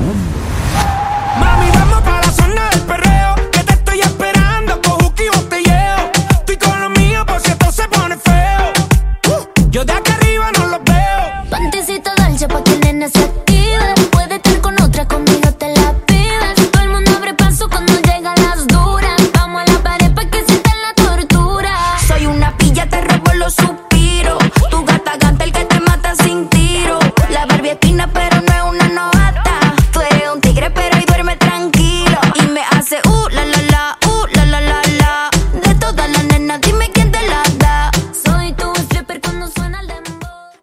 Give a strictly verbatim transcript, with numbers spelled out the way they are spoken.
Mami, vamos para la zona del perreo, que te estoy esperando con juki y botelleo. Estoy con lo mío por si esto se pone feo. Uh, yo de acá arriba no los veo. Panticito dulce pa' que el nene se